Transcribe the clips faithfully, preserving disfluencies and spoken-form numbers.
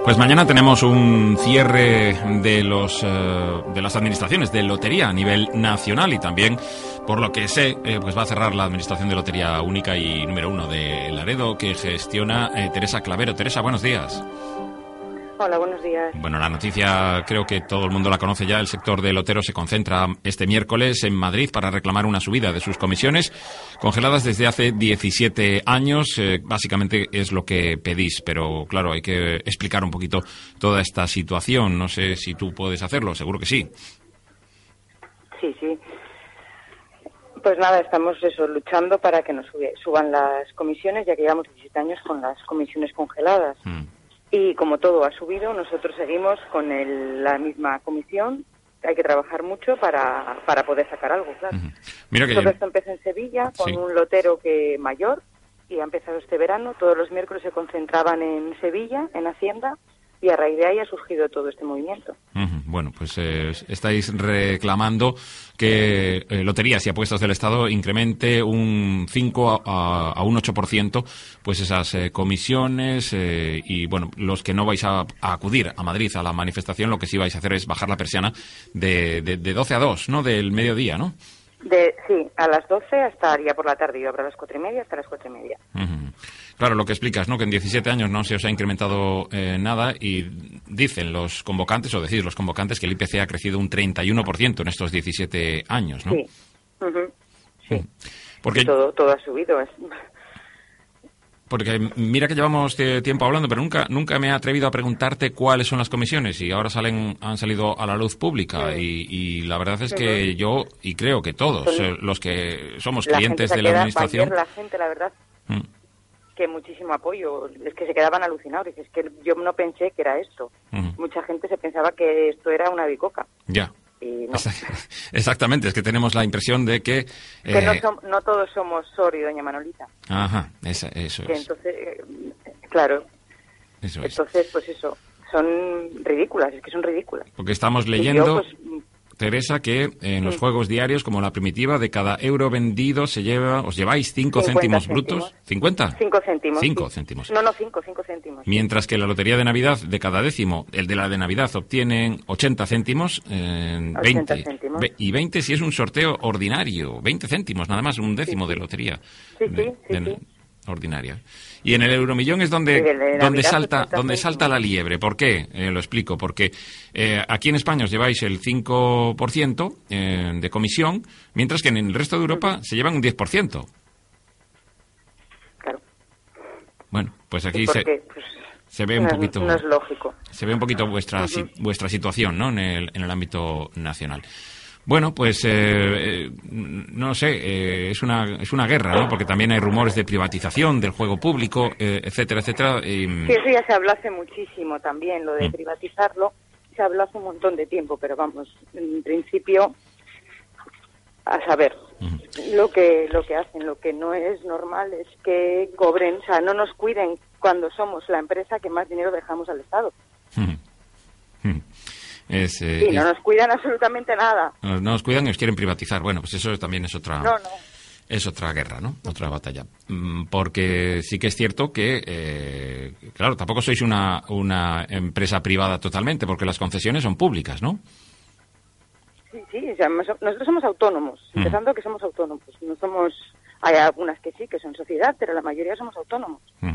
Pues mañana tenemos un cierre de los eh, de las administraciones de lotería a nivel nacional y también, por lo que sé, eh, pues va a cerrar la administración de lotería única y número uno de Laredo, que gestiona eh, Teresa Clavero. Teresa, buenos días. Hola, buenos días. Bueno, la noticia creo que todo el mundo la conoce ya. El sector de loteros se concentra este miércoles en Madrid para reclamar una subida de sus comisiones, congeladas desde hace diecisiete años. Eh, básicamente es lo que pedís, pero claro, hay que explicar un poquito toda esta situación. No sé si tú puedes hacerlo, seguro que sí. Sí, sí. Pues nada, estamos eso, luchando para que nos sube, suban las comisiones, ya que llevamos diecisiete años con las comisiones congeladas. Mm. Y como todo ha subido, nosotros seguimos con el, la misma comisión. Hay que trabajar mucho para, para poder sacar algo, claro. Uh-huh. Mira que todo esto empezó en Sevilla con sí. un lotero que mayor y ha empezado este verano. Todos los miércoles se concentraban en Sevilla, en Hacienda, y a raíz de ahí ha surgido todo este movimiento. Uh-huh. Bueno, pues eh, estáis reclamando que eh, Loterías y Apuestas del Estado incremente un cinco a, a un ocho por ciento pues esas eh, comisiones eh, y, bueno, los que no vais a, a acudir a Madrid a la manifestación, lo que sí vais a hacer es bajar la persiana de, de, de doce a dos, ¿no?, del mediodía, ¿no? De, sí, a las doce hasta día por la tarde, y habrá a las cuatro y media hasta las cuatro y media. Uh-huh. Claro, lo que explicas, ¿no?, que en diecisiete años no se os ha incrementado eh, nada, y dicen los convocantes, o decís los convocantes, que el I P C ha crecido un treinta y uno por ciento en estos diecisiete años, ¿no? Sí, uh-huh. sí. Uh-huh. Porque todo, todo ha subido. Es... Porque mira que llevamos tiempo hablando, pero nunca nunca me he atrevido a preguntarte cuáles son las comisiones, y ahora salen han salido a la luz pública, sí. y, y la verdad es que uh-huh. yo, y creo que todos eh, los que somos la clientes de la administración... La gente, la verdad, mm. que muchísimo apoyo, es que se quedaban alucinados, es que yo no pensé que era esto. Uh-huh. Mucha gente se pensaba que esto era una bicoca. Ya. Y no. Exactamente, es que tenemos la impresión de que... Que eh... no, som, no todos somos Sor y Doña Manolita. Ajá, esa, eso que es. Entonces, eh, claro, eso es. Entonces, pues eso, son ridículas, es que son ridículas. Porque estamos leyendo, yo, pues, Teresa, que en los sí. juegos diarios, como la primitiva, de cada euro vendido se lleva, os lleváis cinco céntimos, céntimos brutos. ¿cincuenta? cinco céntimos. cinco sí. céntimos. No, no, cinco, cinco céntimos. Mientras que la lotería de Navidad, de cada décimo, el de la de Navidad obtienen ochenta céntimos, eh, ochenta veinte. Céntimos. Y veinte si es un sorteo ordinario, veinte céntimos, nada más, un décimo sí, sí. de lotería. Sí, de, sí, sí, de, sí. Ordinaria. Y en el euromillón es donde, sí, donde salta donde salta la liebre. ¿Por qué? Eh, lo explico. Porque eh, aquí en España os lleváis el cinco por ciento eh, de comisión, mientras que en el resto de Europa uh-huh. se llevan un diez por ciento. Claro. Bueno, pues aquí porque, se, pues, se ve un no, poquito... No es lógico. Se ve un poquito vuestra, uh-huh. si, vuestra situación, ¿no?, en el, en el ámbito nacional. Bueno, pues eh, eh, no sé, eh, es una es una guerra, ¿no? Porque también hay rumores de privatización del juego público, eh, etcétera, etcétera. Y... Sí, eso ya se habló hace muchísimo también, lo de mm. privatizarlo, se habló hace un montón de tiempo, pero vamos, en principio, a saber, uh-huh. lo que lo que hacen, lo que no es normal es que cobren, o sea, no nos cuiden cuando somos la empresa que más dinero dejamos al Estado. Uh-huh. Uh-huh. Es, eh, sí, no nos cuidan absolutamente nada. No, no nos cuidan y os quieren privatizar. Bueno, pues eso también es otra no, no. es otra guerra, ¿no? Otra batalla. Porque sí que es cierto que, eh, claro, tampoco sois una, una empresa privada totalmente, porque las concesiones son públicas, ¿no? Sí, sí, o sea, nosotros somos autónomos, mm. empezando que somos autónomos. No somos, hay algunas que sí, que son sociedad, pero la mayoría somos autónomos. Mm.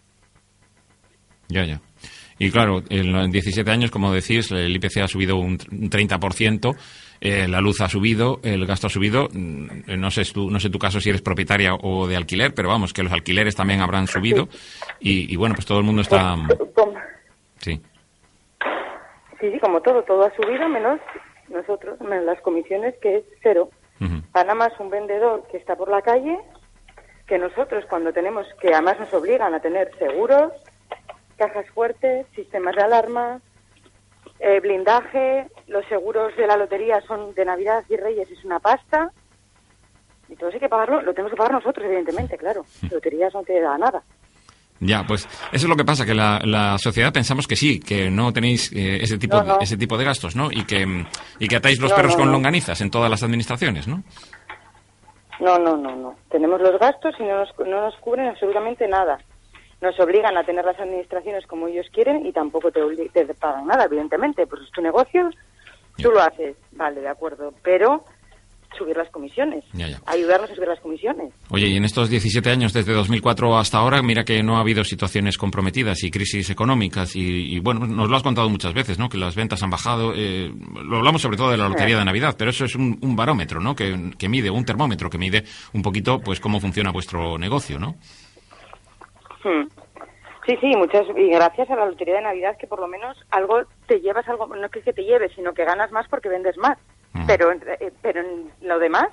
Ya, ya. Y claro, en diecisiete años, como decís, el I P C ha subido un treinta por ciento, eh, la luz ha subido, el gasto ha subido. No sé, tu, no sé tu caso si eres propietaria o de alquiler, pero vamos, que los alquileres también habrán subido. Y, y bueno, pues todo el mundo está... Sí. Sí, sí, como todo, todo ha subido, menos nosotros, menos las comisiones, que es cero. Uh-huh. Gana más un vendedor que está por la calle que nosotros, cuando tenemos, que además nos obligan a tener seguros, cajas fuertes, sistemas de alarma, eh, blindaje, los seguros de la lotería son de Navidad y Reyes, es una pasta, y todo eso hay que pagarlo, lo tenemos que pagar nosotros, evidentemente, claro. Loterías no te da nada. Ya, pues eso es lo que pasa, que la, la sociedad pensamos que sí, que no tenéis eh, ese tipo no, no. De, ese tipo de gastos, ¿no? Y que y que atáis los no, perros no, con no. longanizas en todas las administraciones, ¿no? No, no, no, no. Tenemos los gastos y no nos, no nos cubren absolutamente nada. nos obligan a tener las administraciones como ellos quieren y tampoco te, te pagan nada, evidentemente. Pues es tu negocio, tú lo haces, vale, de acuerdo, pero subir las comisiones, ya, ya. ayudarnos a subir las comisiones. Oye, y en estos diecisiete años, desde dos mil cuatro hasta ahora, mira que no ha habido situaciones comprometidas y crisis económicas y, y bueno, nos lo has contado muchas veces, ¿no? Que las ventas han bajado, eh, lo hablamos sobre todo de la lotería de Navidad, pero eso es un, un barómetro, ¿no? Que, que mide, un termómetro que mide un poquito, pues, cómo funciona vuestro negocio, ¿no? Hmm. Sí, sí, muchas, y gracias a la lotería de Navidad que por lo menos algo te llevas, algo, no es que te lleves, sino que ganas más porque vendes más. Uh-huh. Pero, eh, pero en lo demás,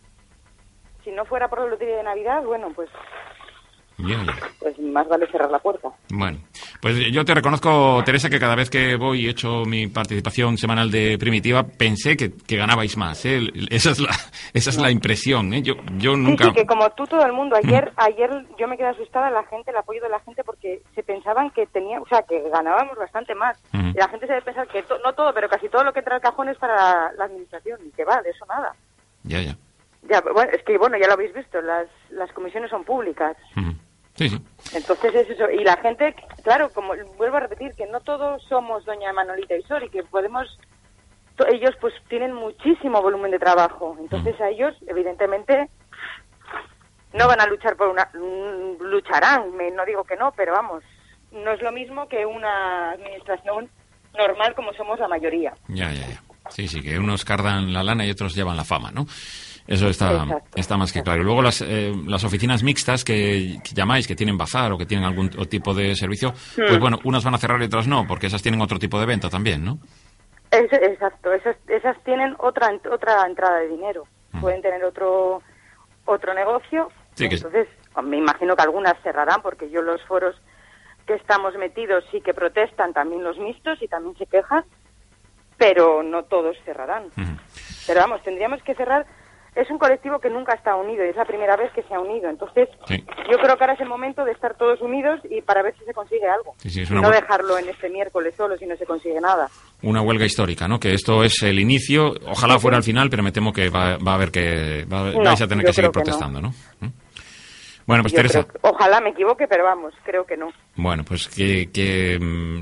si no fuera por la lotería de Navidad, bueno, pues... Bien, bien. Pues más vale cerrar la puerta. Bueno, pues yo te reconozco, Teresa, que cada vez que voy y he hecho mi participación semanal de Primitiva, pensé que, que ganabais más, ¿eh? Esa es la, esa es no. la impresión, ¿eh? Yo, yo nunca... Sí, sí, que como tú, todo el mundo, ayer, mm. ayer yo me quedé asustada, la gente, el apoyo de la gente, porque se pensaban que tenía, o sea, que ganábamos bastante más. Mm. Y la gente se debe pensar que, to, no todo, pero casi todo lo que entra al cajón es para la, la administración, y que va, de eso nada. Ya, ya. Ya, bueno, es que, bueno, ya lo habéis visto, las, las comisiones son públicas. Mm. Sí, sí. Entonces es eso. Y la gente, claro, como vuelvo a repetir, que no todos somos doña Manolita y Sori, que podemos... To, ellos pues tienen muchísimo volumen de trabajo. Entonces mm. a ellos, evidentemente, no van a luchar por una... Lucharán, me, no digo que no, pero vamos, no es lo mismo que una administración normal como somos la mayoría. Ya, ya, ya. Sí, sí, que unos cardan la lana y otros llevan la fama, ¿no? Eso está, exacto, está más que claro. Y luego las, eh, las oficinas mixtas que, que llamáis, que tienen bazar o que tienen algún tipo de servicio, mm. pues bueno, unas van a cerrar y otras no, porque esas tienen otro tipo de venta también, ¿no? Es, exacto, esas, esas tienen otra otra entrada de dinero. Mm. Pueden tener otro otro negocio. Sí, que... Entonces, me imagino que algunas cerrarán, porque yo los foros que estamos metidos sí que protestan, también los mixtos, y también se quejan, pero no todos cerrarán. Mm. Pero vamos, tendríamos que cerrar... Es un colectivo que nunca está unido y es la primera vez que se ha unido. Entonces, sí. yo creo que ahora es el momento de estar todos unidos y para ver si se consigue algo. Sí, sí, es una no huelga... dejarlo en este miércoles solo si no se consigue nada. Una huelga histórica, ¿no? Que esto es el inicio. Ojalá sí, fuera sí. al final, pero me temo que va, va a haber que... Va, no, vais a tener que seguir protestando, que no. ¿no? Bueno, pues Yo Teresa... Creo, ojalá me equivoque, pero vamos, creo que no. Bueno, pues que, que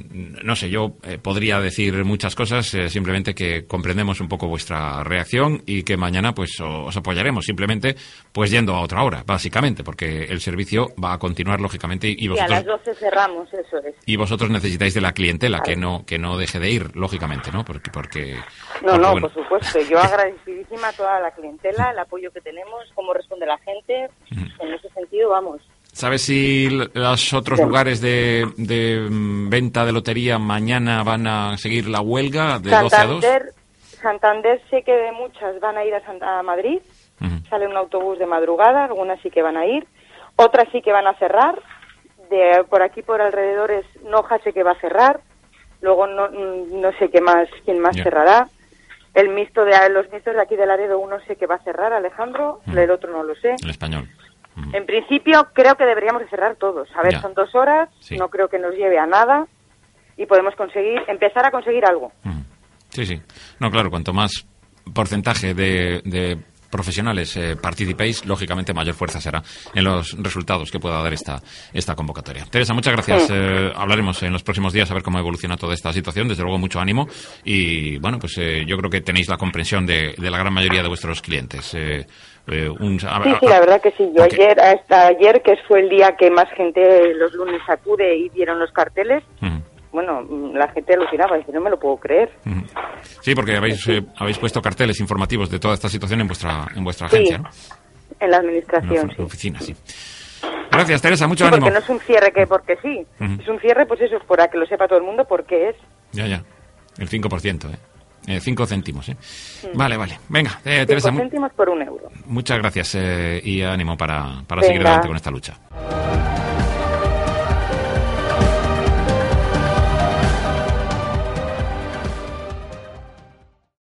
no sé, yo eh, podría decir muchas cosas, eh, simplemente que comprendemos un poco vuestra reacción y que mañana pues os apoyaremos, simplemente pues yendo a otra hora, básicamente, porque el servicio va a continuar lógicamente y vosotros... Y a las doce cerramos, eso es. Y vosotros necesitáis de la clientela, que no que no deje de ir, lógicamente, ¿no? Porque... porque no, porque, no, bueno. por supuesto. Yo agradecidísima a toda la clientela, el apoyo que tenemos, cómo responde la gente, en ese sentido, vamos... ¿Sabes si los otros sí. lugares de, de venta de lotería mañana van a seguir la huelga de Santander, doce a dos? Santander sé que de muchas van a ir a, Santa, a Madrid. Uh-huh. Sale un autobús de madrugada, algunas sí que van a ir. Otras sí que van a cerrar. De por aquí, por alrededores, Noja sé que va a cerrar. Luego no, no sé qué más, quién más yeah. cerrará. El mixto de los mixtos de aquí de Laredo, uno sé que va a cerrar, Alejandro. Uh-huh. El otro no lo sé. El español. En principio creo que deberíamos de cerrar todos. A ver, ya. son dos horas, sí. no creo que nos lleve a nada y podemos conseguir, empezar a conseguir algo. Sí, sí. No, claro, cuanto más porcentaje de, de profesionales eh, participéis, lógicamente mayor fuerza será en los resultados que pueda dar esta, esta convocatoria. Teresa, muchas gracias. Sí. Eh, hablaremos en los próximos días a ver cómo evoluciona toda esta situación. Desde luego, mucho ánimo y, bueno, pues eh, yo creo que tenéis la comprensión de, de la gran mayoría de vuestros clientes. Eh, Eh, un, a, sí, sí, la verdad que sí. Yo okay. ayer, hasta ayer, que fue el día que más gente los lunes acude y dieron los carteles, uh-huh. bueno, la gente alucinaba, dice, no me lo puedo creer. Uh-huh. Sí, porque habéis sí. Eh, habéis puesto carteles informativos de toda esta situación en vuestra en vuestra agencia, sí, ¿no? En la administración, en la sí. oficina, sí. Gracias, Teresa, mucho sí, ánimo. Porque no es un cierre que porque sí, uh-huh. es un cierre, pues eso, para que lo sepa todo el mundo, porque es... Ya, ya, el cinco por ciento, ¿eh? Eh, cinco céntimos, ¿eh? Mm. Vale, vale. Venga, eh, Teresa. Cinco céntimos por un euro. Muchas gracias eh, y ánimo para, para seguir adelante con esta lucha.